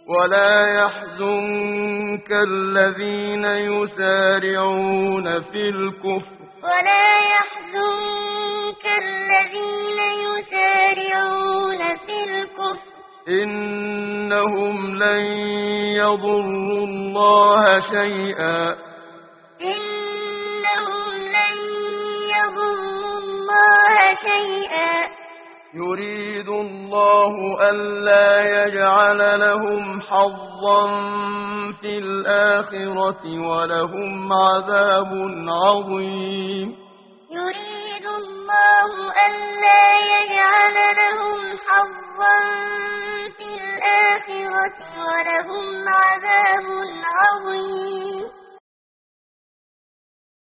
ولا يحزنك الذين يسارعون في الكفر إنهم لن يضروا الله شيئا يريد الله ألا يجعل لهم حظا في الآخرة ولهم عذاب عظيم يريد الله ألا يجعل لهم حظا في الآخرة ولهم عذاب عظيم